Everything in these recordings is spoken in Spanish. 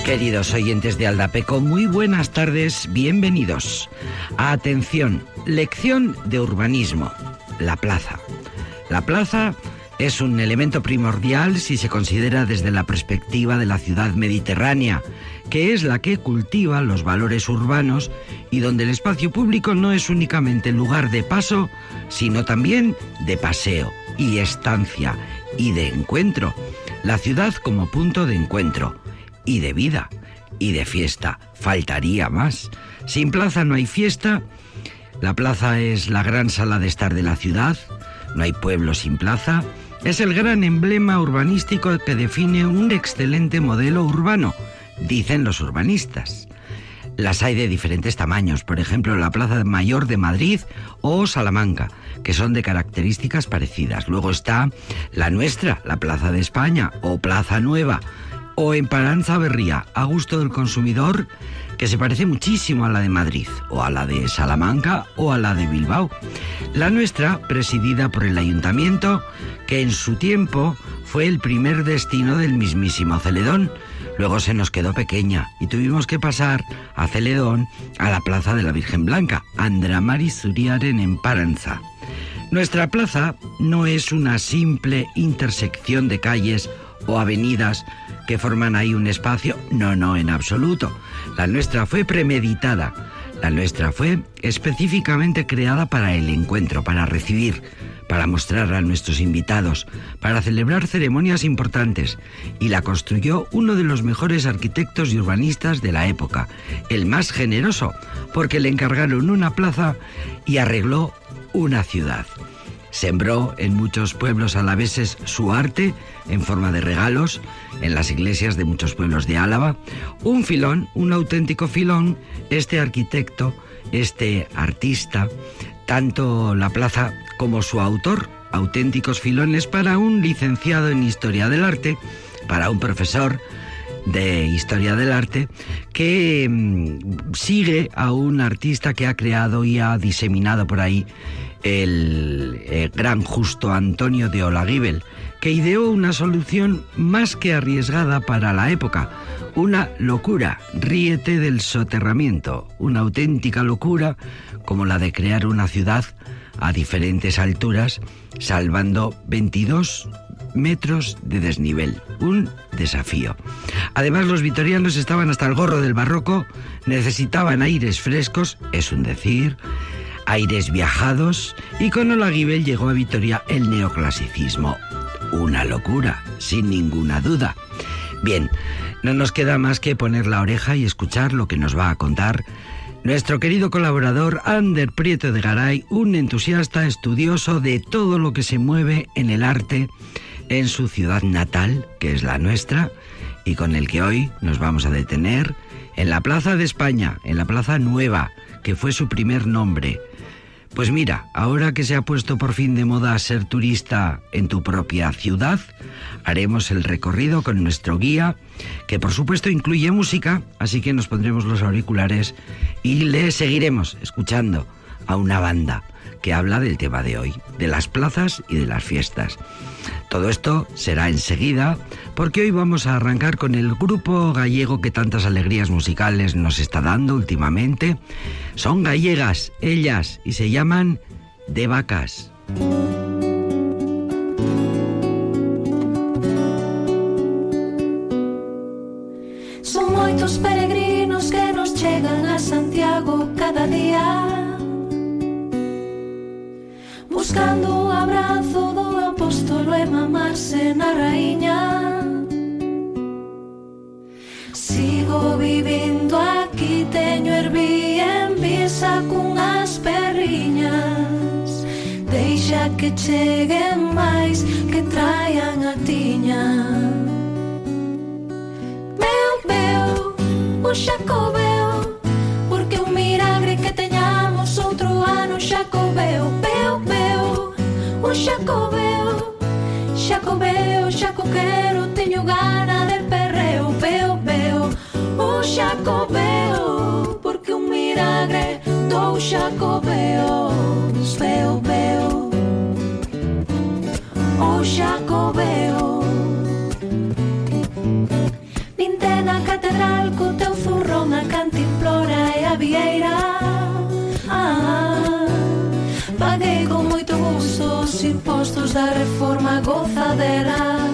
Queridos oyentes de Aldapeco, muy buenas tardes, bienvenidos. Atención, lección de urbanismo, la plaza. La plaza es un elemento primordial si se considera desde la perspectiva de la ciudad mediterránea, que es la que cultiva los valores urbanos y donde el espacio público no es únicamente lugar de paso, sino también de paseo y estancia y de encuentro. La ciudad como punto de encuentro y de vida y de fiesta. Faltaría más. Sin plaza no hay fiesta. La plaza es la gran sala de estar de la ciudad. No hay pueblo sin plaza. Es el gran emblema urbanístico que define un excelente modelo urbano, dicen los urbanistas. Las hay de diferentes tamaños, por ejemplo, la Plaza Mayor de Madrid o Salamanca, que son de características parecidas. Luego está la nuestra, la Plaza de España o Plaza Nueva, o en Paranza Berría, a gusto del consumidor, que se parece muchísimo a la de Madrid, o a la de Salamanca, o a la de Bilbao. La nuestra, presidida por el ayuntamiento, que en su tiempo fue el primer destino del mismísimo Celedón. Luego se nos quedó pequeña y tuvimos que pasar a Celedón, a la Plaza de la Virgen Blanca, Andramari Zuriaren en Paranza. Nuestra plaza no es una simple intersección de calles o avenidas que forman ahí un espacio. No, en absoluto. La nuestra fue premeditada. La nuestra fue específicamente creada para el encuentro, para recibir, para mostrar a nuestros invitados, para celebrar ceremonias importantes. Y la construyó uno de los mejores arquitectos y urbanistas de la época, el más generoso, porque le encargaron una plaza y arregló una ciudad. Sembró en muchos pueblos alaveses su arte en forma de regalos, en las iglesias de muchos pueblos de Álava. Un filón, un auténtico filón, este arquitecto, este artista, tanto la plaza como su autor, auténticos filones para un licenciado en Historia del Arte, para un profesor de Historia del Arte, que sigue a un artista que ha creado y ha diseminado por ahí el gran Justo Antonio de Olaguíbel, que ideó una solución más que arriesgada para la época, una locura, ríete del soterramiento, una auténtica locura como la de crear una ciudad a diferentes alturas, salvando 22 metros de desnivel, un desafío. Además, los vitorianos estaban hasta el gorro del barroco, necesitaban aires frescos, es un decir, aires viajados, y con Olaguíbel llegó a Vitoria el neoclasicismo. Una locura, sin ninguna duda. Bien, no nos queda más que poner la oreja y escuchar lo que nos va a contar nuestro querido colaborador Ander Prieto de Garay, un entusiasta estudioso de todo lo que se mueve en el arte en su ciudad natal, que es la nuestra, y con el que hoy nos vamos a detener en la Plaza de España, en la Plaza Nueva, que fue su primer nombre. Pues mira, ahora que se ha puesto por fin de moda ser turista en tu propia ciudad, haremos el recorrido con nuestro guía, que por supuesto incluye música, así que nos pondremos los auriculares y le seguiremos escuchando a una banda que habla del tema de hoy, de las plazas y de las fiestas. Todo esto será enseguida, porque hoy vamos a arrancar con el grupo gallego que tantas alegrías musicales nos está dando últimamente. Son gallegas, ellas, y se llaman De Vacas. Son moitos peregrinos que nos chegan a Santiago cada día, buscando o abrazo do apóstolo e mamarse na raíña. Sigo vivindo aquí, teño Airbnb, saco unhas perriñas. Deixa que cheguen máis, que traian a tiña. O Xacobeo, porque un milagre que teñamos outro ano. Xacobeo, veo, veo, o Xacobeo, Xacobeo, xacoquero, teño gana de perreo. Veo, veo, o Xacobeo, porque un milagre do Xacobeo. Veo, veo, o Xacobeo. Vinte na catedral catedral co teu zurrón a cantimplora e a vieira. Paguei con moito gusto os impostos da reforma gozadera.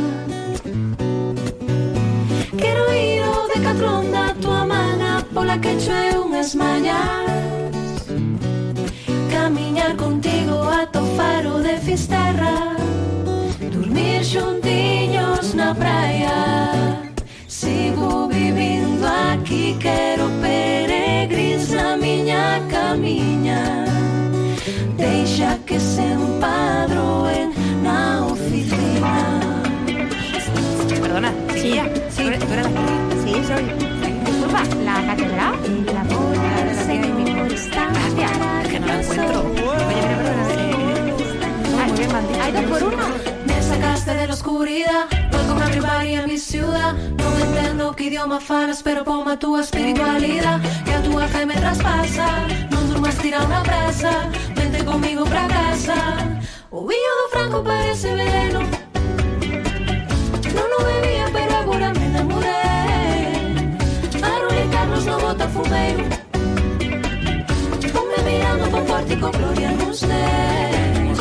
Quero ir ao Decathlon da tua mana pola que choe unhas mallas, camiñar contigo ata o faro de Fisterra, dormir xuntiños na praia. Sigo vivindo aquí, quero peregrins na miña camiña. Deixa que se empadroen na oficina. Perdona, Sí, ¿tú eres la que... Sí, soy. Disculpa, ¿la catedral? La boda de la tía ahí mismo. Gracias. Es que no la encuentro. Oye, mira, perdona, muy bien, Mandy. ¿Hay 2 por 1? Me sacaste de la oscuridad, welcome everybody a mi ciudad. Non entendo que idioma falas, pero poma a túa espiritualidade, que a túa fe me traspasa. Non durmas tirado na brasa, vente comigo pra casa. O viño do Franco parece veneno, non o bebía, pero agora me enamoré. Manuel Carlos no bota fumeiro, ponme mirando con forte e con gloria nos dedos.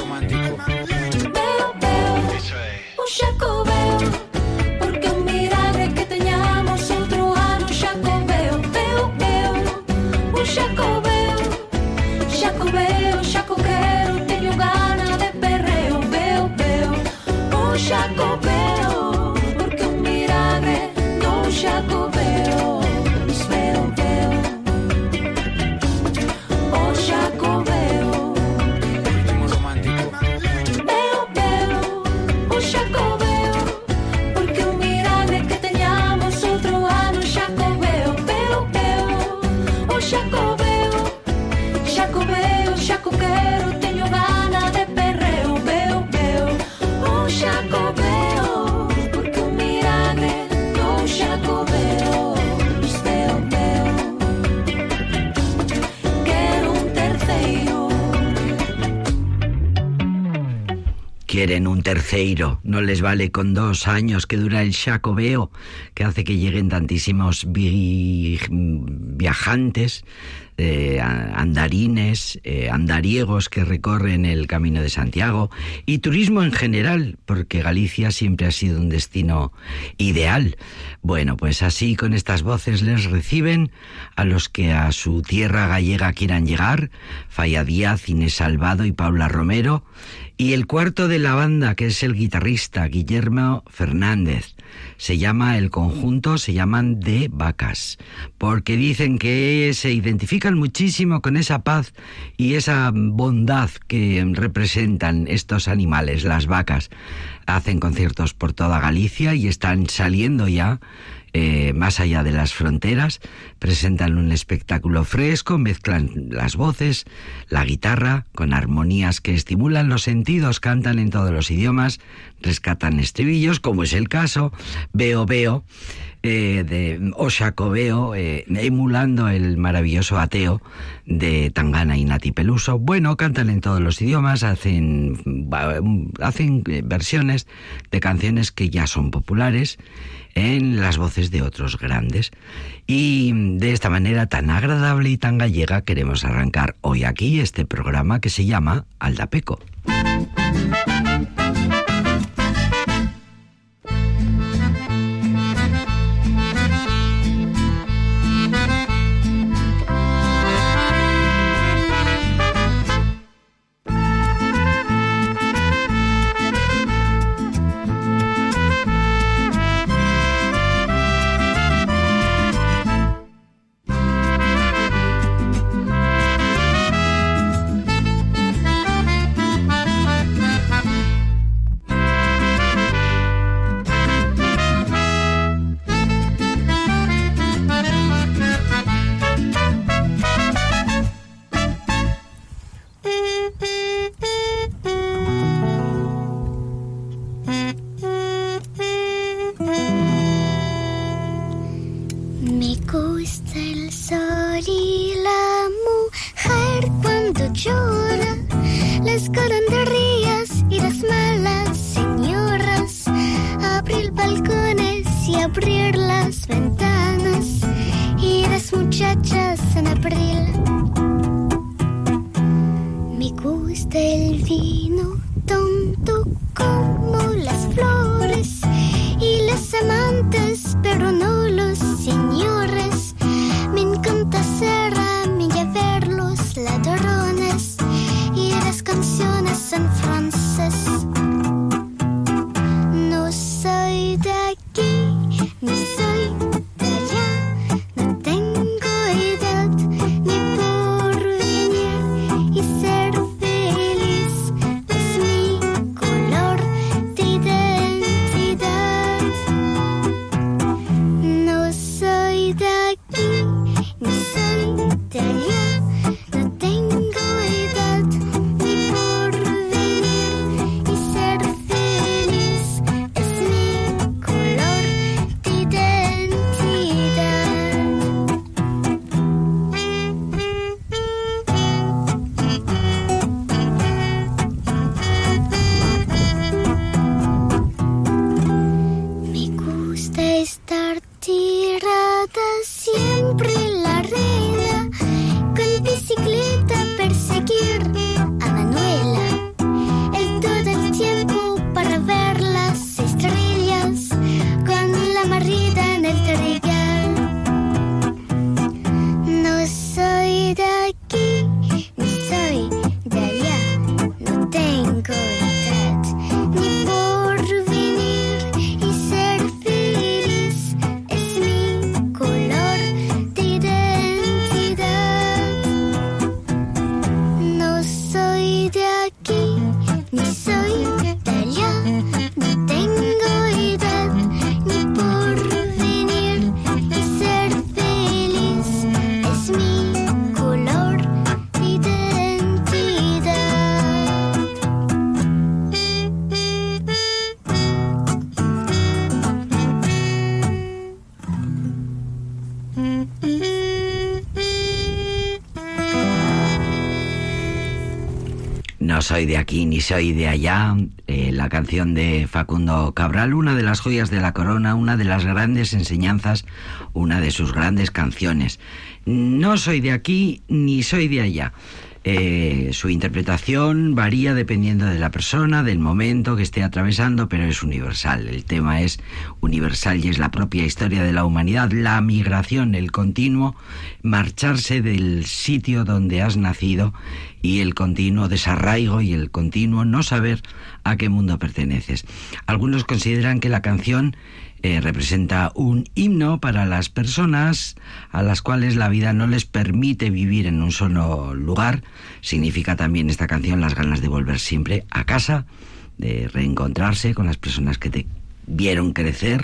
Veo, xaco veo, porque un milagre que teñamos outro ano. Xaco veo, un xaco veo, xaco quero, teño gana de perreo. Veo, un xaco veo, porque un milagre non xaco veo. Veo, un xaco veo. Xaco veo, porque un milagre que teñamos outro ano. Xaco veo, o xaco veo, xaco quero, teño gana de perreo. Veo, o xaco veo, porque un milagre non xaco veo. Quero un terceiro. Quieren un terceiro, no les vale con 2 años que dura el xacobeo, que hace que lleguen tantísimos viajantes, andarines, andariegos que recorren el Camino de Santiago, y turismo en general, porque Galicia siempre ha sido un destino ideal. Bueno, pues así con estas voces les reciben a los que a su tierra gallega quieran llegar: Falla Díaz, Inés Salvado y Paula Romero, y el cuarto de la banda, que es el guitarrista Guillermo Fernández. El conjunto se llaman De Vacas, porque dicen que se identifican muchísimo con esa paz y esa bondad que representan estos animales, las vacas. Hacen conciertos por toda Galicia y están saliendo ya más allá de las fronteras. Presentan un espectáculo fresco, mezclan las voces, la guitarra, con armonías que estimulan los sentidos, cantan en todos los idiomas, rescatan estribillos, como es el caso Veo, de Oxacobeo, emulando el maravilloso Ateo de Tangana y Nati Peluso. Bueno, cantan en todos los idiomas, hacen versiones de canciones que ya son populares en las voces de otros grandes. Y de esta manera tan agradable y tan gallega queremos arrancar hoy aquí este programa que se llama Aldapeco. Abrir las ventanas destino tonto como las flores y los amantes, pero no los señores. Me encanta ser amiga, ver los ladrones y las canciones en francés. No soy de aquí, ni soy de allá, no tengo edad ni porvenir, y ser feliz es mi color de identidad. No soy de aquí, ni soy de allá, no tengo edad ni porvenir, y ser feliz es mi color de identidad. Me gusta estar tirada siempre en la arena, con bicicleta perseguir a Manuela, el todo el tiempo para ver las estrellas, con la marida en el trigal. No soy de aquí, ni soy de allá, no tengo edad ni porvenir, y ser feliz es mi color de identidad. No soy de aquí, ni soy de allá, no tengo edad ni porvenir, y ser feliz es mi color de identidad. No soy de aquí ni soy de allá, la canción de Facundo Cabral, una de las joyas de la corona, una de las grandes enseñanzas, una de sus grandes canciones. No soy de aquí ni soy de allá. Su interpretación varía dependiendo de la persona, del momento que esté atravesando, pero es universal. El tema es universal y es la propia historia de la humanidad, la migración, el continuo marcharse del sitio donde has nacido y el continuo desarraigo y el continuo no saber a qué mundo perteneces. Algunos consideran que la canción representa un himno para las personas a las cuales la vida no les permite vivir en un solo lugar. Significa también esta canción las ganas de volver siempre a casa, de reencontrarse con las personas que te vieron crecer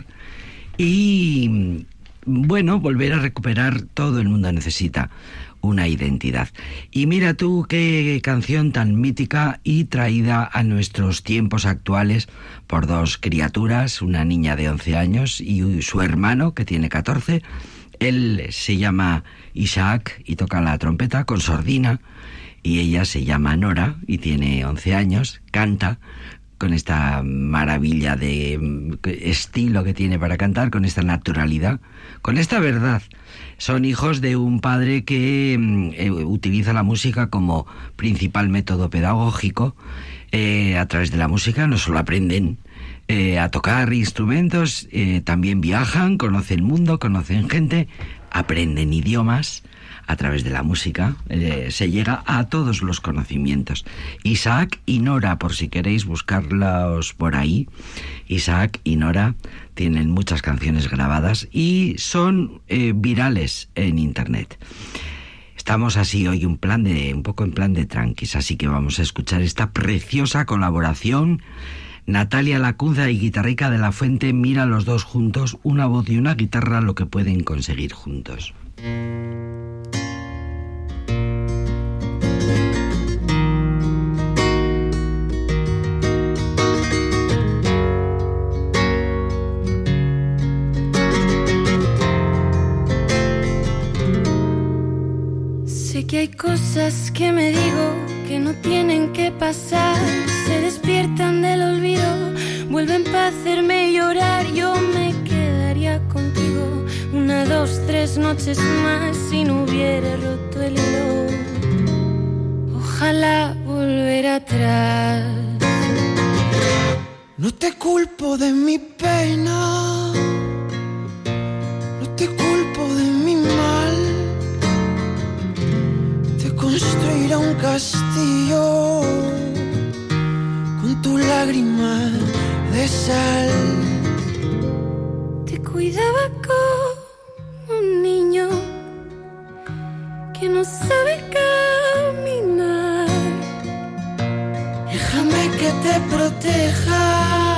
y, bueno, volver a recuperar. Todo el mundo necesita una identidad. Y mira tú qué canción tan mítica y traída a nuestros tiempos actuales por dos criaturas, una niña de 11 años y su hermano que tiene 14. Él se llama Isaac y toca la trompeta con sordina, y ella se llama Nora y tiene 11 años, canta con esta maravilla de estilo que tiene para cantar, con esta naturalidad, con esta verdad. Son hijos de un padre que utiliza la música como principal método pedagógico. A través de la música no solo aprenden a tocar instrumentos, también viajan, conocen el mundo, conocen gente, aprenden idiomas. A través de la música se llega a todos los conocimientos. Isaac y Nora, por si queréis buscarlos por ahí, Isaac y Nora tienen muchas canciones grabadas y son virales en internet. Estamos así hoy un poco en plan de tranquis, así que vamos a escuchar esta preciosa colaboración. Natalia Lacunza y Guitarrica de la Fuente, mira los dos juntos, una voz y una guitarra, lo que pueden conseguir juntos. Sé que hay cosas que me digo que no tienen que pasar, se despiertan del olvido, vuelven para hacerme llorar. Yo me quedaría contigo 1, 2, 3 noches más si no hubiera roto el hilo. Ojalá volver atrás. No te culpo de mi pena, no te culpo de mi mal. Te construiré un castillo con tu lágrima de sal. Te cuidaba como un niño que no sabe caminar. Déjame que te proteja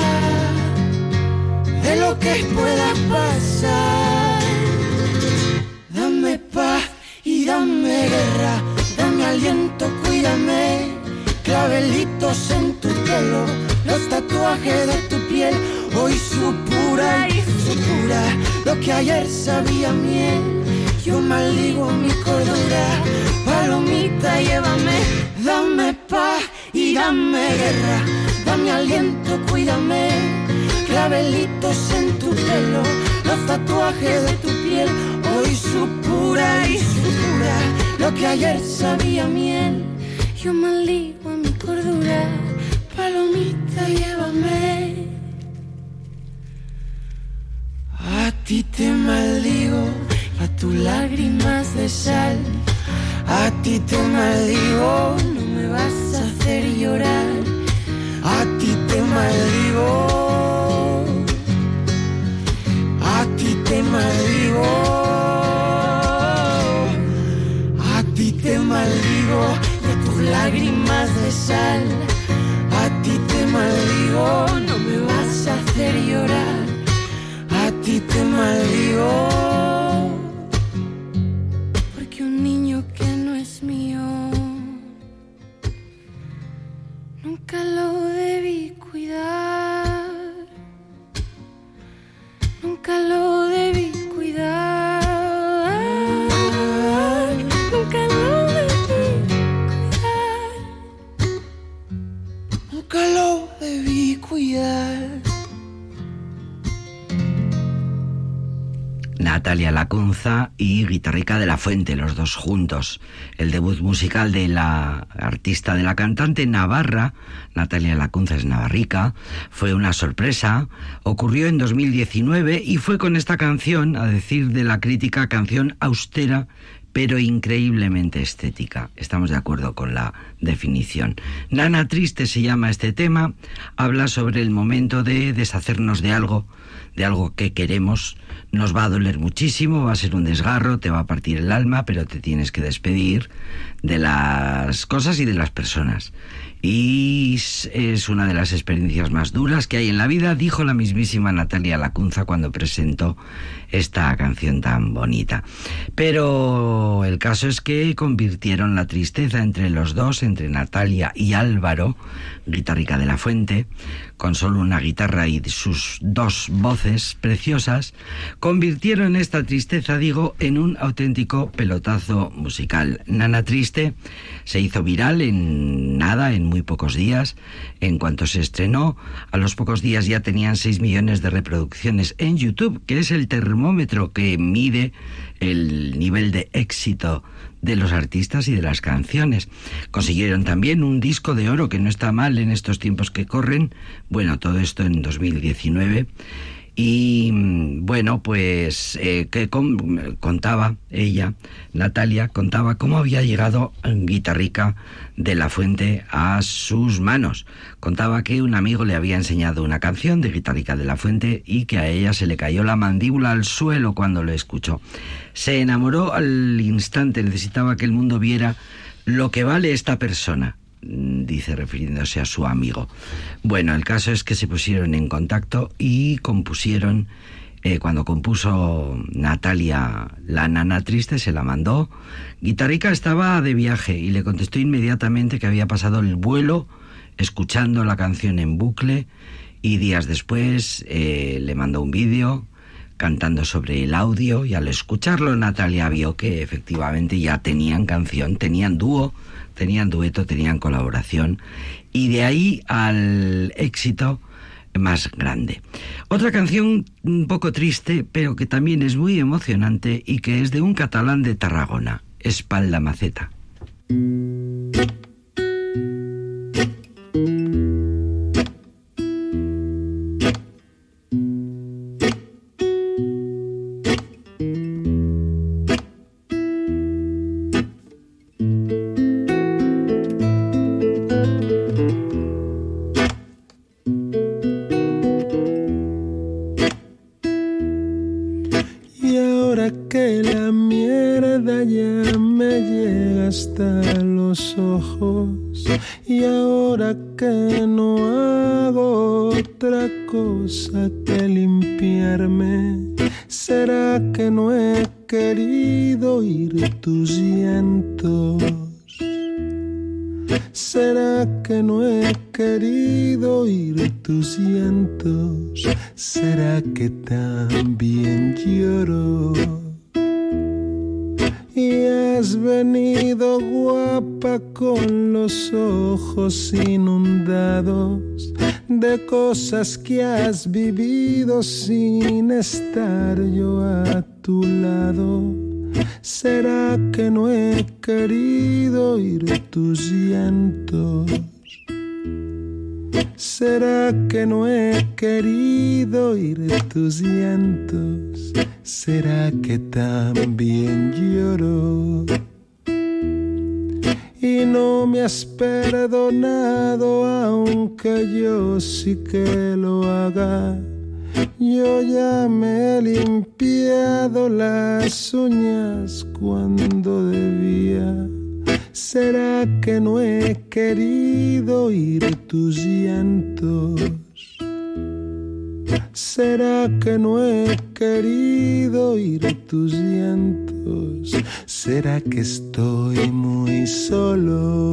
de lo que pueda pasar. Dame paz y dame guerra, dame aliento, cuídame. Clavelitos en tu pelo, los tatuajes de tu piel. Hoy supura y supura lo que ayer sabía miel. Yo maldigo mi cordura, palomita, llévame. Dame paz y dame guerra, dame aliento, cuídame. Clavelitos en tu pelo, los tatuajes de tu piel. Hoy supura y supura lo que ayer sabía miel. Yo maldigo a mi cordura, palomita, llévame. A ti te maldigo, a tus lágrimas de sal. A ti te maldigo, no me vas a hacer llorar. A ti te maldigo, a ti te maldigo, a ti te maldigo, de tus lágrimas de sal. A ti te maldigo, no me vas a hacer llorar. A ti te maldigo, porque un niño que no es mío nunca lo debí cuidar, nunca lo debí cuidar, nunca lo debí cuidar, nunca lo debí cuidar. Natalia Lacunza y Guitarrica de la Fuente, los dos juntos. El debut musical de la artista, de la cantante navarra, Natalia Lacunza es navarrica, fue una sorpresa, ocurrió en 2019 y fue con esta canción, a decir de la crítica, canción austera pero increíblemente estética. Estamos de acuerdo con la definición. Nana Triste se llama este tema, habla sobre el momento de deshacernos de algo que queremos. Nos va a doler muchísimo, va a ser un desgarro, te va a partir el alma, pero te tienes que despedir de las cosas y de las personas. Y es una de las experiencias más duras que hay en la vida, dijo la mismísima Natalia Lacunza cuando presentó esta canción tan bonita. Pero el caso es que convirtieron la tristeza entre los dos, entre Natalia y Álvaro, Guitarrica de la Fuente, con solo una guitarra y sus dos voces preciosas, convirtieron esta tristeza, digo, en un auténtico pelotazo musical. Nana Triste se hizo viral en muy pocos días. En cuanto se estrenó, a los pocos días ya tenían 6 millones de reproducciones en YouTube, que es el termómetro que mide el nivel de éxito de los artistas y de las canciones. Consiguieron también un disco de oro, que no está mal en estos tiempos que corren. Bueno, todo esto en 2019. Y bueno, pues contaba ella, Natalia, contaba cómo había llegado Guitarrica de la Fuente a sus manos. Contaba que un amigo le había enseñado una canción de Guitarrica de la Fuente y que a ella se le cayó la mandíbula al suelo cuando lo escuchó. Se enamoró al instante, necesitaba que el mundo viera lo que vale esta persona, dice refiriéndose a su amigo. Bueno, el caso es que se pusieron en contacto y compusieron, cuando compuso Natalia La Nana Triste, se la mandó. Guitarrica estaba de viaje y le contestó inmediatamente que había pasado el vuelo escuchando la canción en bucle, y días después le mandó un vídeo cantando sobre el audio, y al escucharlo Natalia vio que efectivamente ya tenían canción, tenían dúo, tenían dueto, tenían colaboración, y de ahí al éxito más grande. Otra canción un poco triste, pero que también es muy emocionante y que es de un catalán de Tarragona, Espalda Maceta. que la mierda ya me llega hasta los ojos y ahora que no hago otra cosa que limpiarme, ¿será que no he querido oír tus llantos? ¿Será que no he querido oír tus llantos? ¿Será que también lloro? Y has venido guapa con los ojos inundados de cosas que has vivido sin estar yo a tu lado. ¿Será que no he querido oír tus llantos? ¿Será que no he querido oír tus llantos? ¿Será que también lloro? Y no me has perdonado aunque yo sí que lo haga. Yo ya me he limpiado las uñas cuando debía. ¿Será que no he querido oír tus llantos? ¿Será que no he querido oír tus llantos? ¿Será que estoy muy solo?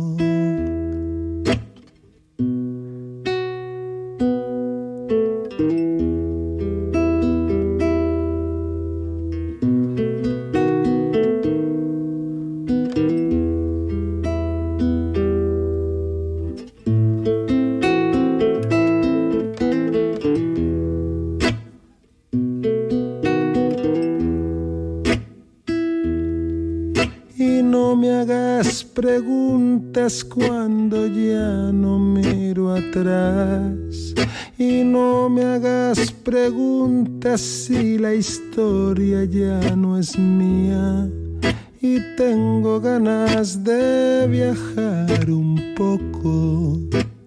Preguntas cuando ya no miro atrás y no me hagas preguntas si la historia ya no es mía y tengo ganas de viajar un poco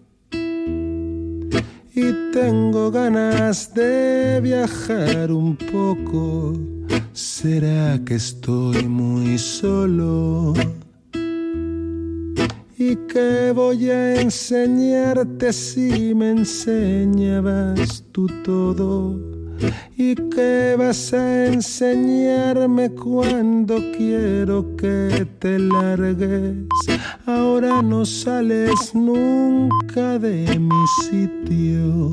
y tengo ganas de viajar un poco. ¿Será que estoy muy solo? ¿Y qué voy a enseñarte si me enseñabas tú todo? ¿Y qué vas a enseñarme cuando quiero que te largues? Ahora no sales nunca de mi sitio.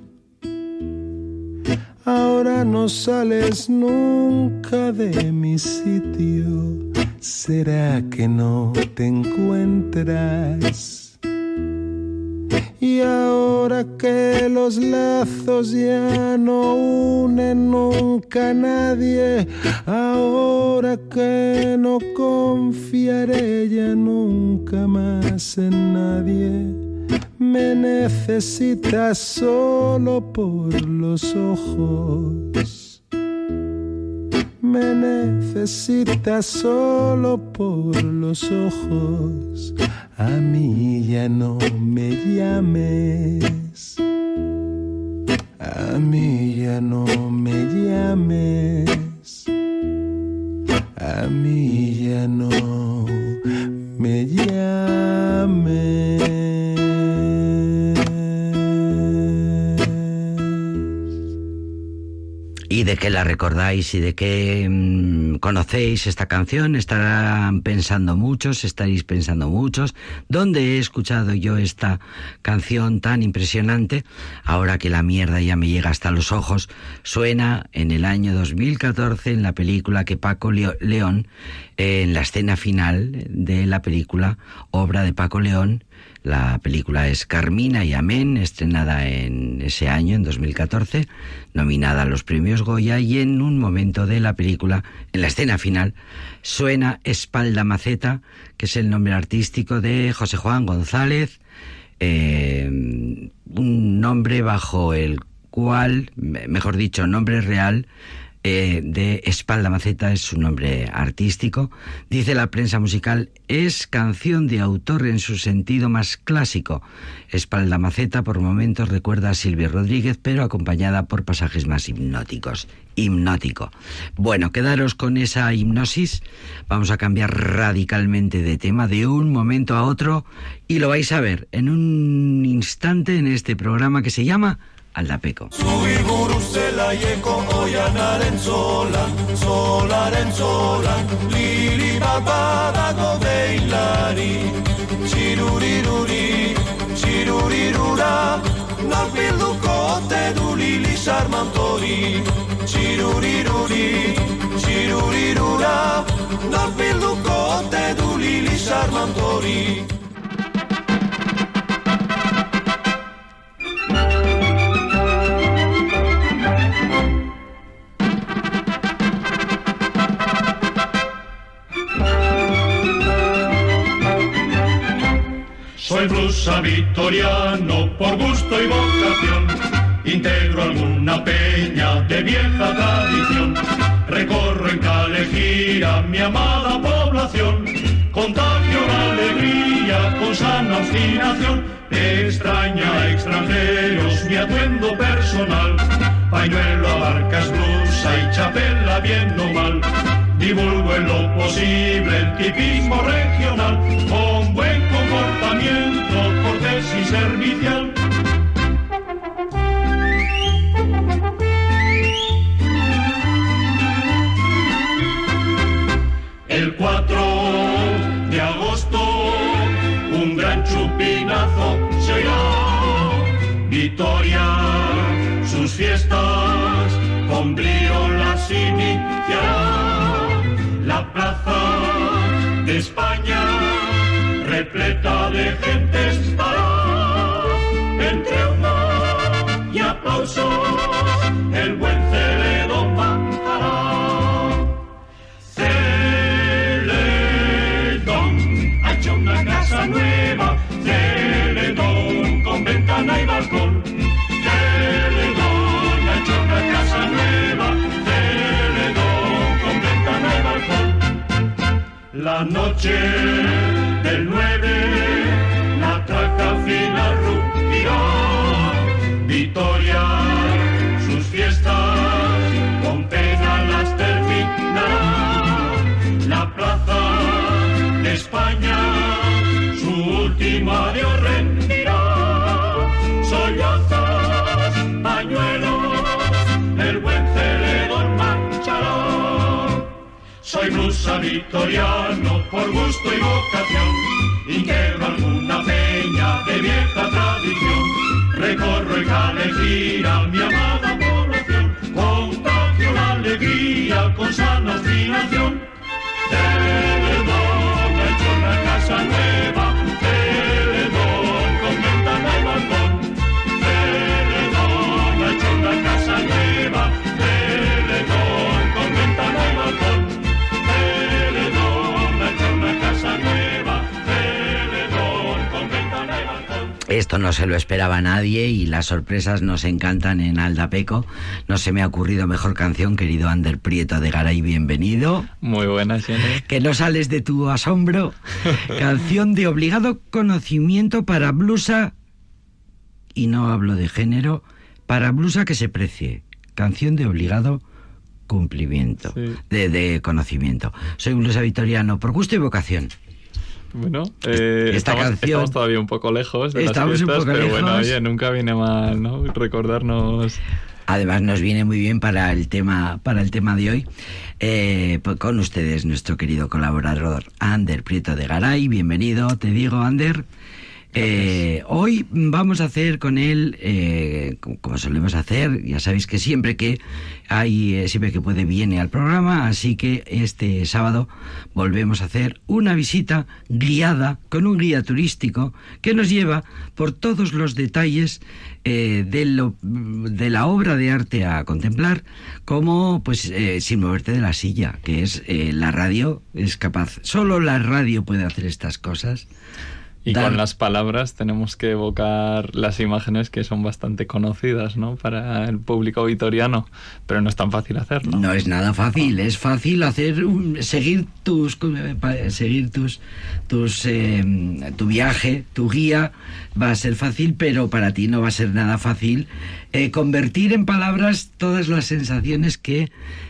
Ahora no sales nunca de mi sitio. ¿Será que no te encuentras? Y ahora que los lazos ya no unen nunca a nadie, ahora que no confiaré ya nunca más en nadie, me necesitas solo por los ojos. Me necesitas solo por los ojos. A mí ya no me llames. A mí ya no me llames. A mí ya no me llames. Y de que la recordáis y de que conocéis esta canción, estaréis pensando muchos. ¿Dónde he escuchado yo esta canción tan impresionante? Ahora que la mierda ya me llega hasta los ojos. Suena en el año 2014 en la película que Paco León, en la escena final de la película, obra de Paco León. La película es Carmina y Amén, estrenada en ese año, en 2014, nominada a los premios Goya, y en un momento de la película, en la escena final, suena Espalda Maceta, que es el nombre artístico de José Juan González, un nombre bajo el cual, mejor dicho, nombre real, de Espalda Maceta, es su nombre artístico. Dice la prensa musical, es canción de autor en su sentido más clásico. Espalda Maceta por momentos recuerda a Silvio Rodríguez, pero acompañada por pasajes más hipnóticos. Hipnótico. Bueno, quedaros con esa hipnosis. Vamos a cambiar radicalmente de tema de un momento a otro y lo vais a ver en un instante en este programa que se llama Aldapeco. Zui buruzela ieko oianaren solaren solan, lili babadago beilari, txiruriruri, txirurirura, norbilduko ote du lili sarmantori, txiruriruri, txirurirura, norbilduko ote du lili sarmantori. Soy blusa victoriano por gusto y vocación, integro alguna peña de vieja tradición, recorro en Calejira mi amada población, contagio la alegría con sana obstinación, extraña a extranjeros mi atuendo personal, pañuelo, abarcas, blusa y chapela bien o mal, divulgo en lo posible el tipismo regional, con buen comportamiento, cortés y servicial. El 4 de agosto, un gran chupinazo se oirá, Vitoria, sus fiestas, con brío las iniciará. La plaza de España, repleta de gente estará, entre humo y aplausos, el buen Celedón bajará. Celedón ha hecho una casa nueva, Celedón con ventana y balcón, Celedón ha hecho una casa nueva, la noche del 9, la traca final rugirá, Vitoria, sus fiestas, con pena las terminará, la plaza de España, su última adiós rendirá, sollozos, pañuelos, el buen Celedón marchará. Soy blusa victoriano por gusto y vocación, integro alguna peña de vieja tradición, recorro en Calejira mi amada población, contagio la alegría con sana obstinación. Celedón ha hecho una casa nueva, Celedón con ventana y balcón, Celedón ha hecho una casa nueva, Celedón con ventana y balcón. Esto no se lo esperaba nadie y las sorpresas nos encantan en Aldapeco. No se me ha ocurrido mejor canción, querido Ander Prieto de Garay, bienvenido. Muy buenas, Jenny. Que no sales de tu asombro. Canción de obligado conocimiento para blusa, y no hablo de género, para blusa que se precie. Canción de obligado cumplimiento, sí. de conocimiento. Soy blusa victoriano por gusto y vocación. Bueno, estamos todavía un poco lejos de las fiestas, pero lejos. Bueno, oye, nunca viene mal, ¿no? Recordarnos. Además nos viene muy bien para el tema de hoy. Pues con ustedes nuestro querido colaborador Ander Prieto de Garay. Bienvenido, te digo, Ander. Hoy vamos a hacer con él, como solemos hacer, ya sabéis que siempre que puede viene al programa, así que este sábado volvemos a hacer una visita guiada con un guía turístico que nos lleva por todos los detalles de la obra de arte a contemplar, como pues sin moverte de la silla, que es la radio, es capaz, solo la radio puede hacer estas cosas. Y con las palabras tenemos que evocar las imágenes que son bastante conocidas, ¿no?, para el público vitoriano, pero no es tan fácil hacerlo. No es nada fácil, es fácil seguir tu viaje, tu guía, va a ser fácil, pero para ti no va a ser nada fácil convertir en palabras todas las sensaciones que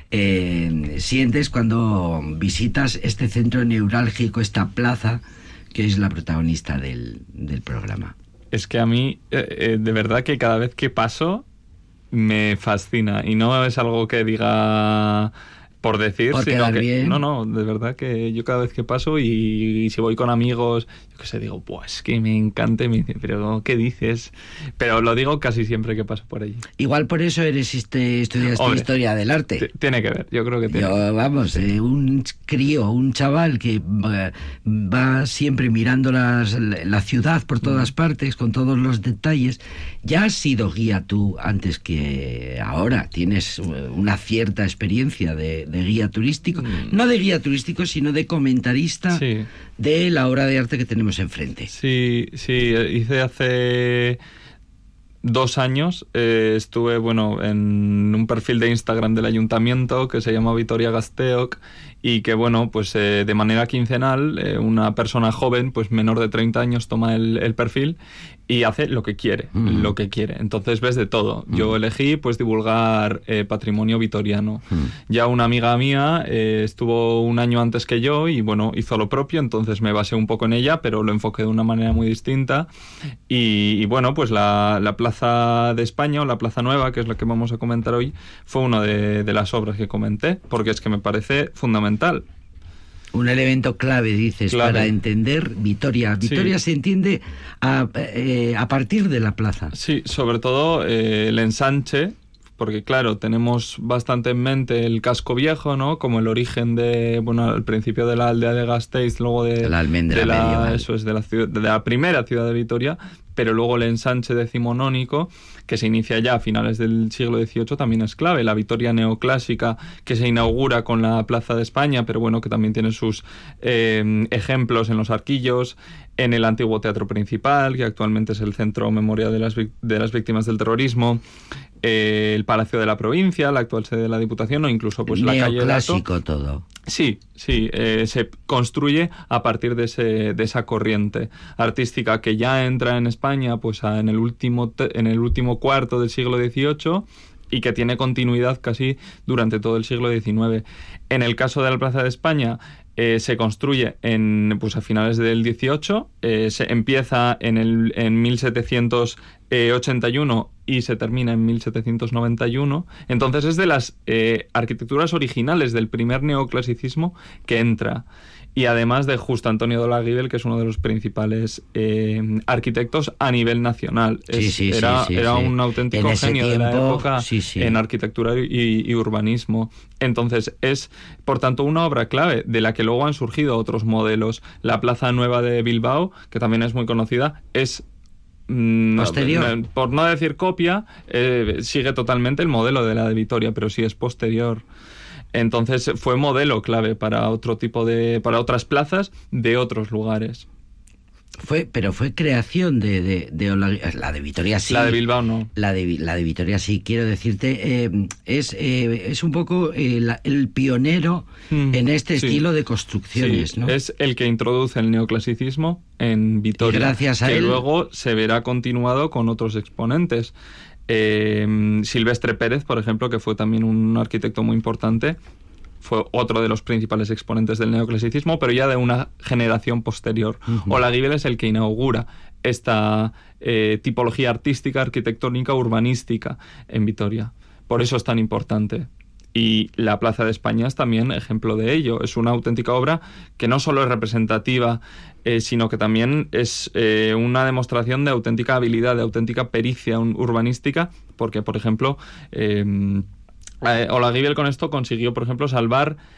sientes cuando visitas este centro neurálgico, esta plaza, que es la protagonista del programa. Es que a mí, de verdad que cada vez que paso, me fascina. Y no es algo que diga por decir, por sino que... bien. No, de verdad que yo cada vez que paso y si voy con amigos, yo qué sé, digo, pues es que me encanta, y me dicen, pero ¿qué dices? Pero lo digo casi siempre que paso por allí. Igual por eso estudiaste historia del arte. Tiene que ver, yo creo que tiene. Vamos, un crío, un chaval que va siempre mirando la ciudad por todas partes, con todos los detalles. Ya has sido guía tú antes que ahora. Tienes una cierta experiencia de guía turístico. No de guía turístico, sino de comentarista de la obra de arte que tenemos enfrente. Sí, hice hace 2 años, estuve en un perfil de Instagram del ayuntamiento que se llama Vitoria Gazteok, y que pues de manera quincenal una persona joven, pues menor de 30 años, toma el perfil y hace lo que quiere, Entonces ves de todo. Yo elegí pues divulgar patrimonio vitoriano. Ya una amiga mía estuvo un año antes que yo y hizo lo propio, entonces me basé un poco en ella, pero lo enfoqué de una manera muy distinta. Y pues la Plaza de España, o la Plaza Nueva, que es la que vamos a comentar hoy, fue una de las obras que comenté, porque es que me parece fundamental. Un elemento clave, dices, para entender Vitoria. Vitoria se entiende a partir de la plaza. Sí, sobre todo el ensanche, porque claro, tenemos bastante en mente el casco viejo, ¿no?, como el origen al principio de la aldea de Gasteiz, luego de la almendra medieval. Eso es, de la primera ciudad de Vitoria, pero luego el ensanche decimonónico, que se inicia ya a finales del siglo XVIII, también es clave. La Vitoria neoclásica, que se inaugura con la Plaza de España, pero que también tiene sus ejemplos en los arquillos, en el antiguo Teatro Principal, que actualmente es el Centro Memoria de las Víctimas del Terrorismo, el Palacio de la Provincia, la actual sede de la Diputación, o incluso pues la calle neoclásico todo. Sí, se construye a partir de esa corriente artística que ya entra en España pues en el último cuarto del siglo XVIII y que tiene continuidad casi durante todo el siglo XIX. En el caso de la Plaza de España, se construye a finales del XVIII, se empieza en 1781 y se termina en 1791. Entonces es de las arquitecturas originales del primer neoclasicismo que entra. Y además de Justo Antonio de Olaguibel, que es uno de los principales arquitectos a nivel nacional. Era un auténtico genio de la época en arquitectura y urbanismo. Entonces es, por tanto, una obra clave de la que luego han surgido otros modelos. La Plaza Nueva de Bilbao, que también es muy conocida, es posterior. Por no decir copia, sigue totalmente el modelo de la de Vitoria, pero sí es posterior. Entonces fue modelo clave para para otras plazas de otros lugares. Pero fue creación de la de Vitoria sí. La de Bilbao no. La de Vitoria sí, quiero decirte, es un poco el pionero en este estilo de construcciones, ¿no? Es el que introduce el neoclasicismo en Vitoria. Y gracias a él, luego se verá continuado con otros exponentes. Silvestre Pérez, por ejemplo, que fue también un arquitecto muy importante, fue otro de los principales exponentes del neoclasicismo, pero ya de una generación posterior. Olaguibel es el que inaugura esta tipología artística, arquitectónica, urbanística en Vitoria. Por eso es tan importante. Y la Plaza de España es también ejemplo de ello. Es una auténtica obra que no solo es representativa, sino que también es una demostración de auténtica habilidad, de auténtica pericia urbanística, porque, por ejemplo, Olaguibel con esto consiguió, por ejemplo, salvar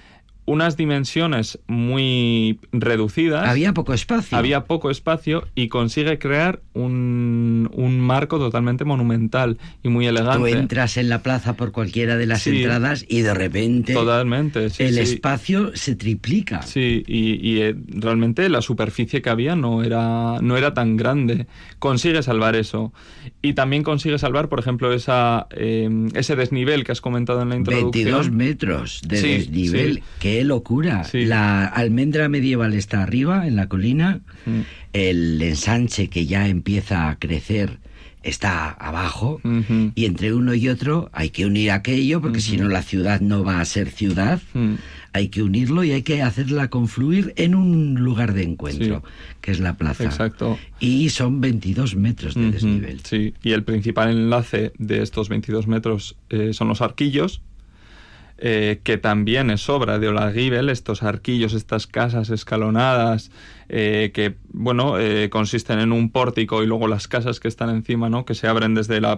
unas dimensiones muy reducidas. Había poco espacio y consigue crear un marco totalmente monumental y muy elegante. Tú entras en la plaza por cualquiera de las entradas y de repente totalmente, el espacio se triplica. Sí, y realmente la superficie que había no era tan grande. Consigue salvar eso. Y también consigue salvar, por ejemplo, ese desnivel que has comentado en la introducción. 22 metros de desnivel. Sí. ¡Qué locura! Sí. La almendra medieval está arriba, en la colina. El ensanche, que ya empieza a crecer, está abajo. Y entre uno y otro hay que unir aquello, porque si no la ciudad no va a ser ciudad. Hay que unirlo y hay que hacerla confluir en un lugar de encuentro, que es la plaza. Exacto. Y son 22 metros de desnivel. Sí, y el principal enlace de estos 22 metros son los arquillos, que también es obra de Olaguíbel, estos arquillos, estas casas escalonadas, que, bueno, consisten en un pórtico y luego las casas que están encima, ¿no?, que se abren desde la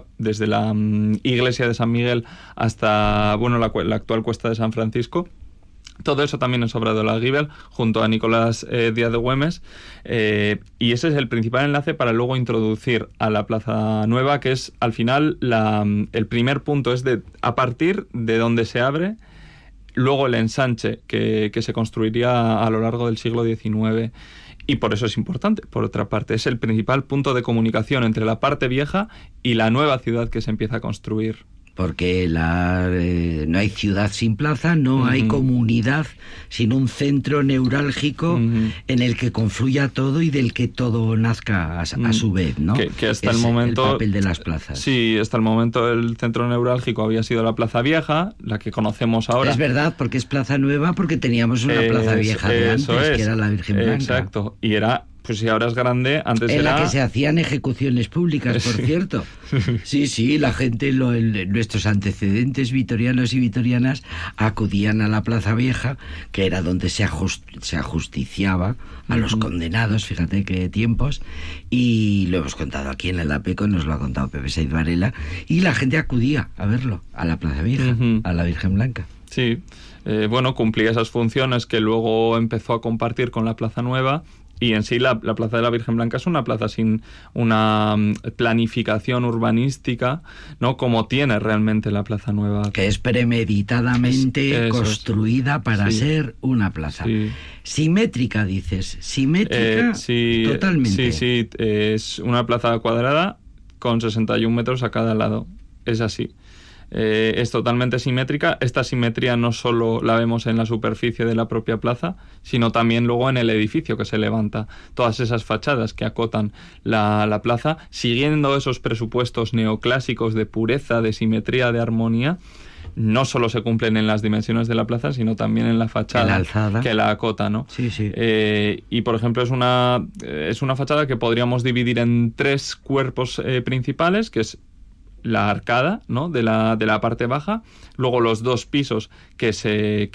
iglesia de San Miguel hasta, bueno, la actual Cuesta de San Francisco. Todo eso también es obra de Olaguíbel, junto a Nicolás Díaz de Güemes, y ese es el principal enlace para luego introducir a la Plaza Nueva, que es, al final, el primer punto es a partir de donde se abre, luego el ensanche que se construiría a lo largo del siglo XIX. Y por eso es importante, por otra parte. Es el principal punto de comunicación entre la parte vieja y la nueva ciudad que se empieza a construir. Porque no hay ciudad sin plaza, no hay comunidad sin un centro neurálgico en el que confluya todo y del que todo nazca a su vez, ¿no? Que hasta el momento... el papel de las plazas. Sí, hasta el momento el centro neurálgico había sido la Plaza Vieja, la que conocemos ahora. Es verdad, porque es Plaza Nueva, porque teníamos una Plaza Vieja de antes, que era la Virgen Blanca. Exacto, y era... Pues si ahora es grande, antes en era... la que se hacían ejecuciones públicas, por cierto. Sí, la gente, nuestros antecedentes vitorianos y vitorianas acudían a la Plaza Vieja, que era donde se ajusticiaba a los condenados, fíjate qué tiempos, y lo hemos contado aquí en el APECO, nos lo ha contado Pepe Saiz Varela, y la gente acudía a verlo, a la Plaza Vieja, a la Virgen Blanca. Sí, bueno, cumplía esas funciones que luego empezó a compartir con la Plaza Nueva. Y en sí la Plaza de la Virgen Blanca es una plaza sin una planificación urbanística, ¿no?, como tiene realmente la Plaza Nueva. Que es premeditadamente construida para ser una plaza. Sí. Simétrica, dices. Simétrica totalmente. Sí, es una plaza cuadrada con 61 metros a cada lado. Es así. Es totalmente simétrica. Esta simetría no solo la vemos en la superficie de la propia plaza, sino también luego en el edificio que se levanta. Todas esas fachadas que acotan la plaza, siguiendo esos presupuestos neoclásicos de pureza, de simetría, de armonía, no solo se cumplen en las dimensiones de la plaza, sino también en la fachada que la acota, ¿no? Sí. Y, por ejemplo, es una fachada que podríamos dividir en 3 cuerpos principales, que es la arcada, ¿no?, de la parte baja, luego los 2 pisos que se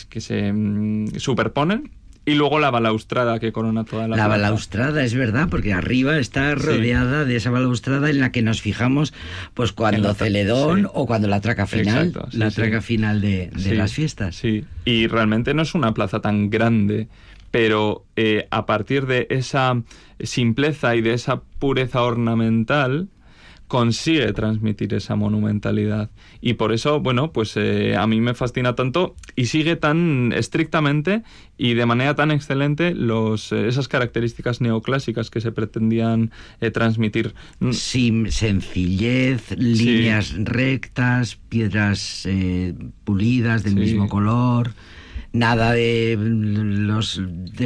superponen, y luego la balaustrada que corona toda la plaza. Balaustrada, es verdad, porque arriba está rodeada de esa balaustrada en la que nos fijamos pues cuando Celedón o cuando la traca final. Exacto, la traca final de las fiestas. Sí, y realmente no es una plaza tan grande, pero a partir de esa simpleza y de esa pureza ornamental consigue transmitir esa monumentalidad, y por eso, bueno, pues a mí me fascina tanto y sigue tan estrictamente y de manera tan excelente esas características neoclásicas que se pretendían transmitir. Sin sencillez, líneas rectas, piedras pulidas del mismo color. Nada de los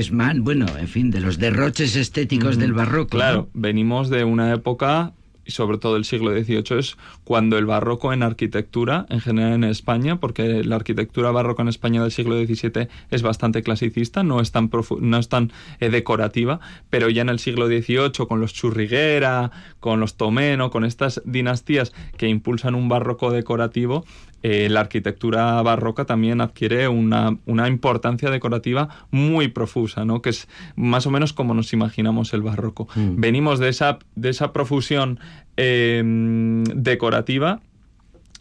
de los derroches estéticos del barroco. Claro, ¿no? Venimos de una época, y sobre todo el siglo XVIII, es cuando el barroco en arquitectura, en general en España, porque la arquitectura barroca en España del siglo XVII es bastante clasicista, no es tan decorativa, pero ya en el siglo XVIII, con los Churriguera, con los Tomeno, con estas dinastías que impulsan un barroco decorativo, la arquitectura barroca también adquiere una importancia decorativa muy profusa, ¿no?, que es más o menos como nos imaginamos el barroco. Venimos de esa profusión decorativa,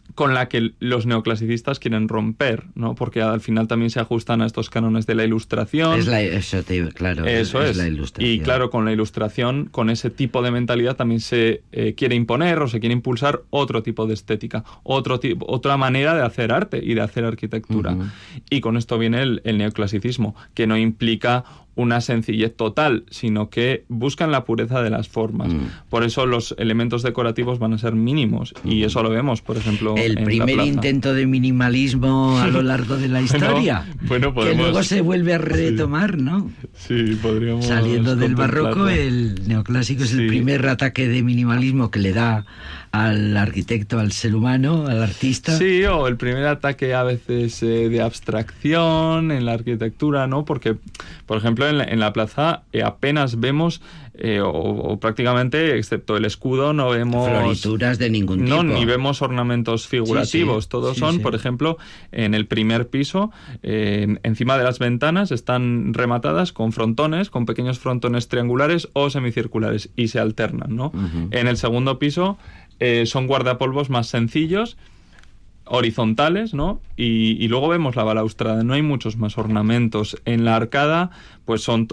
con la que los neoclasicistas quieren romper, ¿no? Porque al final también se ajustan a estos cánones de la Ilustración. Claro, eso es la Ilustración. Y claro, con la Ilustración, con ese tipo de mentalidad también se quiere imponer o se quiere impulsar otro tipo de estética, otra manera de hacer arte y de hacer arquitectura. Uh-huh. Y con esto viene el neoclasicismo, que no implica una sencillez total, sino que buscan la pureza de las formas. Por eso los elementos decorativos van a ser mínimos, y eso lo vemos, por ejemplo, el primer intento de minimalismo a lo largo de la historia. Bueno, podemos... Que luego se vuelve a retomar, ¿no? Sí, podríamos... Saliendo del barroco, el neoclásico es el primer ataque de minimalismo que le da al arquitecto, al ser humano, al artista. Sí, o el primer ataque a veces de abstracción en la arquitectura, ¿no? Porque, por ejemplo, en la plaza apenas vemos, o prácticamente, excepto el escudo, no vemos... florituras de ningún tipo. No, ni vemos ornamentos figurativos. Todos son, por ejemplo, en el primer piso, encima de las ventanas están rematadas con frontones, con pequeños frontones triangulares o semicirculares, y se alternan, ¿no? Uh-huh. En el segundo piso son guardapolvos más sencillos, horizontales, ¿no? Y luego vemos la balaustrada, no hay muchos más ornamentos. En la arcada, pues son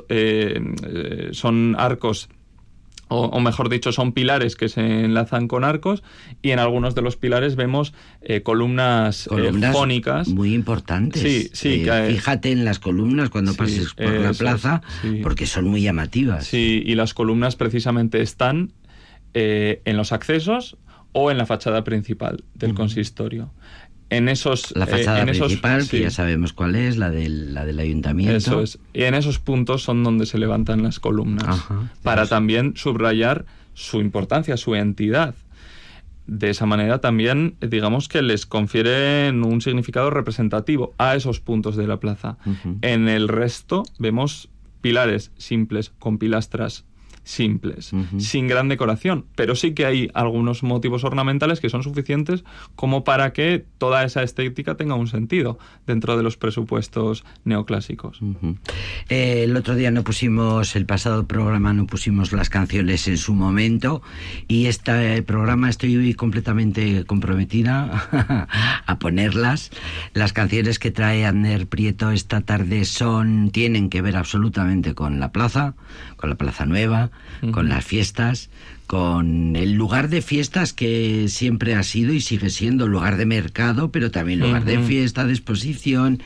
arcos, o mejor dicho, son pilares que se enlazan con arcos, y en algunos de los pilares vemos columnas jónicas. Muy importantes. Sí. Fíjate en las columnas cuando pases por la plaza, porque son muy llamativas. Sí, y las columnas precisamente están en los accesos o en la fachada principal del consistorio. La fachada principal, que ya sabemos cuál es, la del ayuntamiento. Eso es. Y en esos puntos son donde se levantan las columnas, para también subrayar su importancia, su entidad. De esa manera también, digamos que les confieren un significado representativo a esos puntos de la plaza. Uh-huh. En el resto vemos pilares simples, con pilastras simples, sin gran decoración, pero sí que hay algunos motivos ornamentales que son suficientes como para que toda esa estética tenga un sentido dentro de los presupuestos neoclásicos. El otro día el pasado programa no pusimos las canciones en su momento, y este programa estoy completamente comprometida a ponerlas. Las canciones que trae Ander Prieto esta tarde tienen que ver absolutamente con la plaza nueva, con las fiestas, con el lugar de fiestas que siempre ha sido y sigue siendo lugar de mercado, pero también lugar de fiesta, de exposición.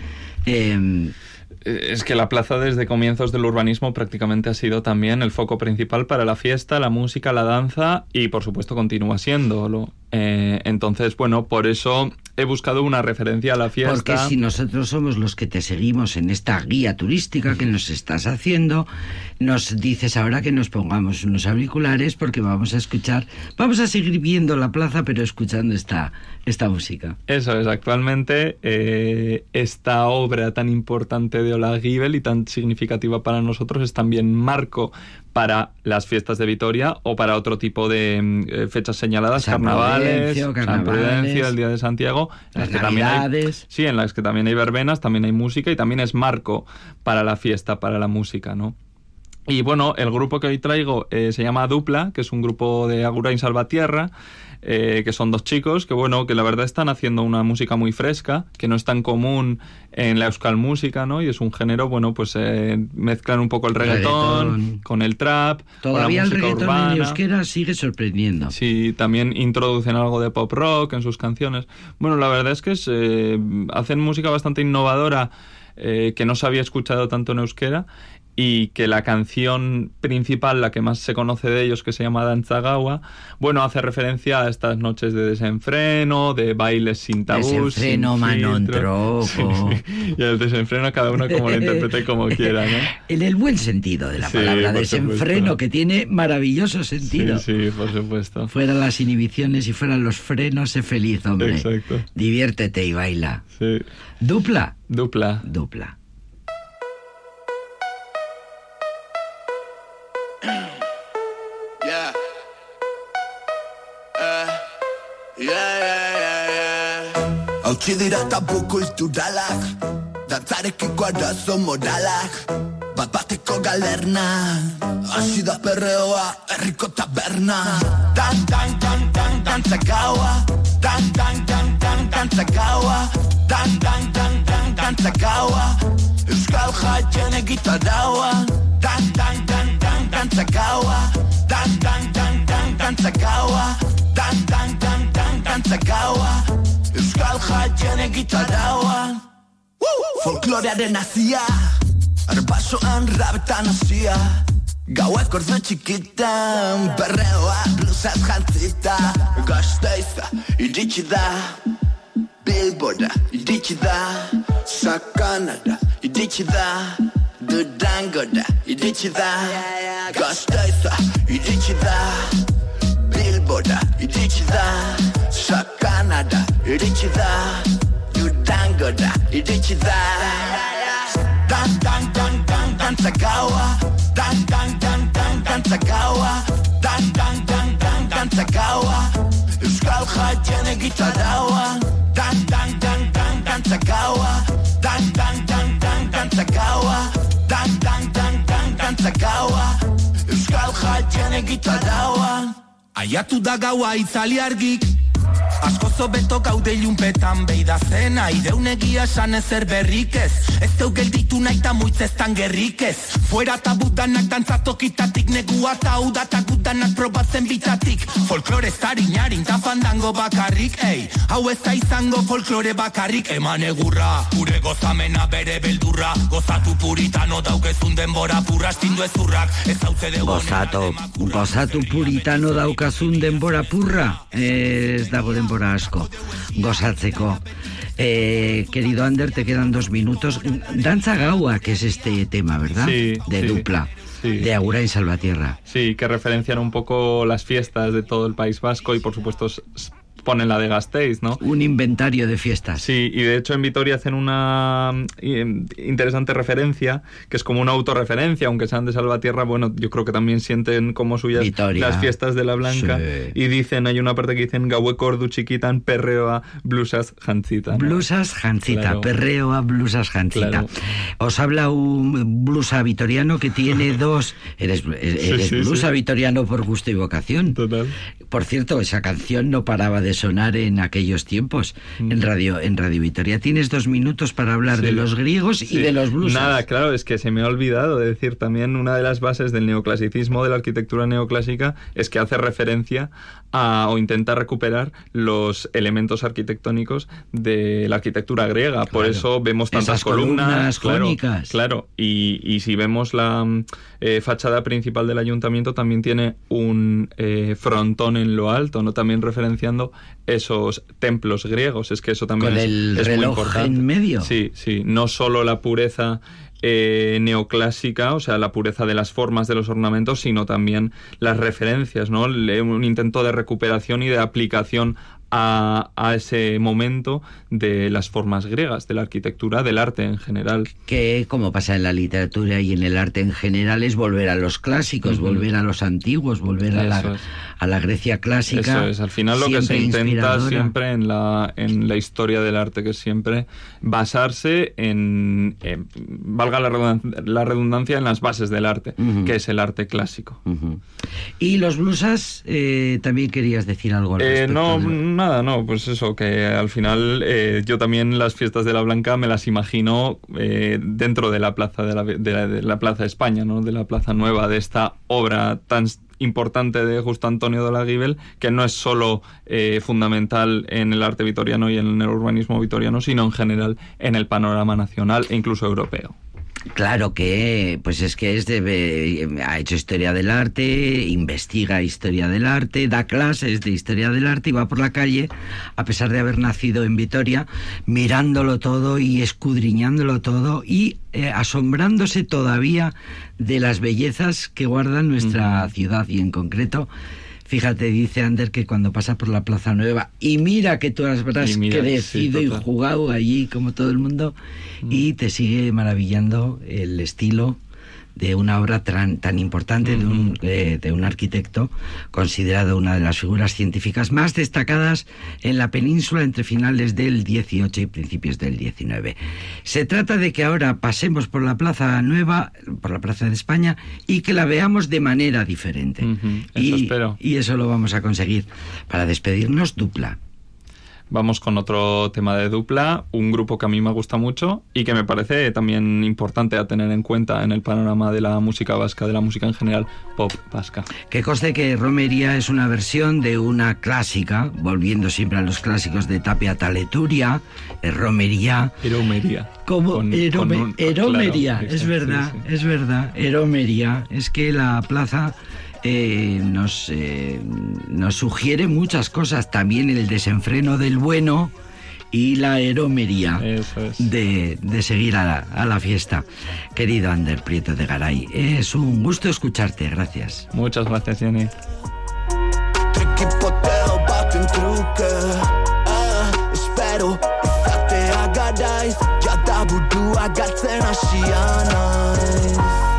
Es que la plaza desde comienzos del urbanismo prácticamente ha sido también el foco principal para la fiesta, la música, la danza, y por supuesto continúa siéndolo. Entonces, bueno, por eso he buscado una referencia a la fiesta. Porque si nosotros somos los que te seguimos en esta guía turística que nos estás haciendo, nos dices ahora que nos pongamos unos auriculares, porque vamos a seguir viendo la plaza, pero escuchando esta música. Eso es, actualmente esta obra tan importante de Olaguibel y tan significativa para nosotros es también marco para las fiestas de Vitoria o para otro tipo de fechas señaladas, carnavales, San Prudencio, el Día de Santiago, las Navidades. En las que también hay verbenas, también hay música, y también es marco para la fiesta, para la música, ¿no? Y bueno, el grupo que hoy traigo se llama Dupla, que es un grupo de Agurain Salvatierra, que son dos chicos que la verdad están haciendo una música muy fresca, que no es tan común en la euskal música, ¿no? Y es un género, mezclan un poco el reggaetón con el trap, todavía con la música el reggaetón urbana. en euskera sigue sorprendiendo. Sí, también introducen algo de pop rock en sus canciones. Bueno, la verdad es que hacen música bastante innovadora, que no se había escuchado tanto en euskera, y que la canción principal, la que más se conoce de ellos, que se llama Dantzagawa, hace referencia a estas noches de desenfreno, de bailes sin tabús. Desenfreno, Manon Troco. Sí. Y el desenfreno cada uno como lo interprete como quiera, ¿no? En el buen sentido de la palabra, desenfreno, supuesto. Que tiene maravilloso sentido. Sí, por supuesto. Fuera las inhibiciones y fuera los frenos, sé feliz, hombre. Exacto. Diviértete y baila. Sí. Dupla. Hautsi dira tabu kulturalak, dantzarekiko arazo moralak, bat-bateko galerna, hasi da perreoa herriko taberna. Dantzagaua, dantzakaua, dantzakaua, euskal jaien egitaraua, dantzakaua, dantzakaua, dantzakaua, euskal jaien egitaraua. Folklorearen azia, arbasoan rabetan hasia, gauak ordu txikitan, perreoa blusaz jantzita, Gasteiza iritsi da, Bilbora iritsi da, Sakanara iritsi da, Durangora iritsi da, Gasteiza iritsi da, Bilbora iritsi da, Sakanara iritsi da, Durangora iritsi da. Dantzakaua, dantzakaua, dantzakaua, euskal jaien egitaraua, dantzakaua, dantzakaua, dantzakaua, euskal jaien egitaraua. Aiatu da gaua itzali argik, asko zobeto gaude ilunpetan beida zena, ideunegia esan ezer berrik ez, ez deu gelditu nahi ta muitzestan gerrik ez, fuera tabudanak dantzatokitatik, negua ta udata gudanak probatzen bitatik, folklore zarinarin ta fandango bakarrik, hau ez da izango folklore bakarrik, eman egurra, gure gozamena bere beldurra, gozatu puritano daukezun denbora purra, astindu ezurrak, ez hauze de gozatu puritano daukazun denbora purra, ez dago denbora asko gozatzeko. Querido Ander, te quedan 2 minutos. Danza Gaua, que es este tema, ¿verdad? Sí, de dupla. Sí. De Agurain Salvatierra. Sí, que referencian un poco las fiestas de todo el País Vasco y por supuesto ponen la de Gasteiz, ¿no? Un inventario de fiestas. Sí, y de hecho en Vitoria hacen una interesante referencia, que es como una autorreferencia, aunque sean de Salvatierra, bueno, yo creo que también sienten como suyas Vitoria, las fiestas de la Blanca, sí. Y dicen, hay una parte que dicen, gauek ordu txikitan, perreoa, blusas jantzita, ¿no? Blusas jantzita, claro. Perreoa, blusas jantzita. Claro. Os habla un blusa vitoriano que tiene dos... Eres blusa vitoriano por gusto y vocación. Total. Por cierto, esa canción no paraba de sonar en aquellos tiempos en Radio Vitoria. Tienes 2 minutos para hablar de los griegos y de los blusas. Nada, claro, es que se me ha olvidado de decir también una de las bases del neoclasicismo, de la arquitectura neoclásica, es que hace referencia o intenta recuperar los elementos arquitectónicos de la arquitectura griega. Por eso vemos tantas columnas cónicas. Claro, y si vemos la fachada principal del ayuntamiento, también tiene un frontón en lo alto, ¿no? También referenciando esos templos griegos. Es que eso también es muy importante. En medio. Sí, no solo la pureza neoclásica, o sea, la pureza de las formas de los ornamentos, sino también las referencias, ¿no? Un intento de recuperación y de aplicación a ese momento de las formas griegas, de la arquitectura, del arte en general. Que, como pasa en la literatura y en el arte en general, es volver a los clásicos, volver a los antiguos, volver a la Grecia clásica. Eso es, al final lo que se intenta siempre en la historia del arte, que es siempre basarse en valga la redundancia, en las bases del arte, que es el arte clásico. Y los blusas, también querías decir algo al respecto. No, pues eso, que al final yo también las fiestas de la Blanca me las imagino dentro de la plaza de la Plaza España, ¿no? De la Plaza Nueva, de esta obra tan importante de Justo Antonio de la Guibel, que no es solo fundamental en el arte vitoriano y en el urbanismo vitoriano, sino en general en el panorama nacional e incluso europeo. Claro que, pues es que ha hecho historia del arte, investiga historia del arte, da clases de historia del arte y va por la calle, a pesar de haber nacido en Vitoria, mirándolo todo y escudriñándolo todo y asombrándose todavía de las bellezas que guarda nuestra ciudad y en concreto. Fíjate, dice Ander que cuando pasa por la Plaza Nueva y mira que tú habrás crecido y jugado allí como todo el mundo y te sigue maravillando el estilo de una obra tan importante de un arquitecto considerado una de las figuras científicas más destacadas en la península entre finales del 18 y principios del 19. Se trata de que ahora pasemos por la Plaza Nueva, por la Plaza de España, y que la veamos de manera diferente. Eso espero. Y eso lo vamos a conseguir. Para despedirnos, dupla. Vamos con otro tema de Dupla, un grupo que a mí me gusta mucho y que me parece también importante a tener en cuenta en el panorama de la música vasca, de la música en general, pop vasca. Que conste que Romería es una versión de una clásica, volviendo siempre a los clásicos de Tapia Taleturia, Romería. Eromería. Como Eromería, claro, es verdad, sí. Es verdad, Eromería. Es que la plaza nos sugiere muchas cosas, también el desenfreno del bueno y la eromería de seguir a la fiesta. Querido Ander Prieto de Garay, es un gusto escucharte, gracias. Muchas gracias, Jenny. Espero izatea garaiz, jada burua galtzen hasia naiz.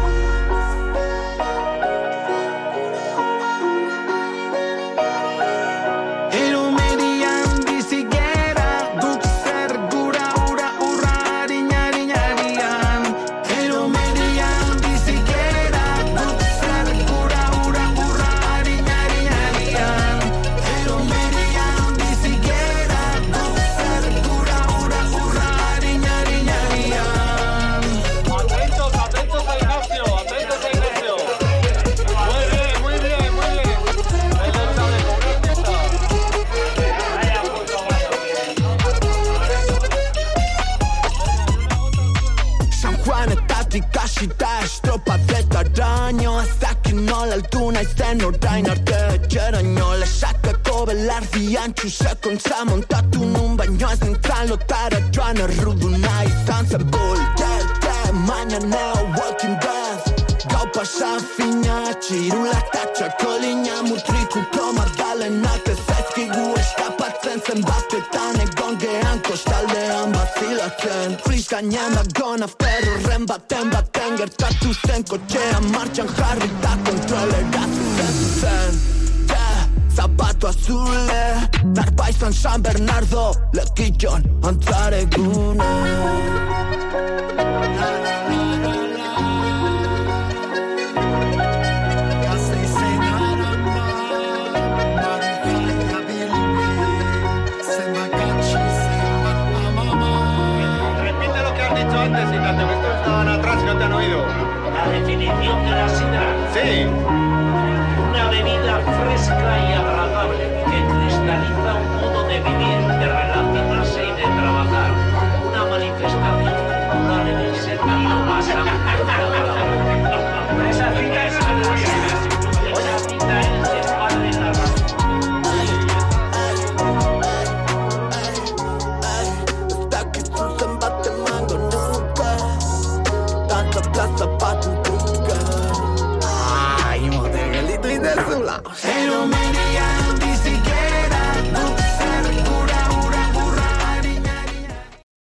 Izen orain arte etxeraino lesakako belardian txuseko montatu nun baino ez nintzen lotara joan erruduna izan zen bulte mañaneo Walking Dead gau pasa fina txirula eta txakolina mutrikuko magdalenak ez ezkigu eskapatzen zenbatetan egon gehan kostaldean bazilatzen friz gainean dagon after horren baten gertatu zen kotxean martxan jarri eta kontrolera zuzen zapato azule darpa izan San Bernardo lekillon antzaregune Antes y cuando estos estaban atrás y no te han oído. La definición de la sidra. Sí. Una bebida fresca y agradable que cristaliza un modo de vivir, de relación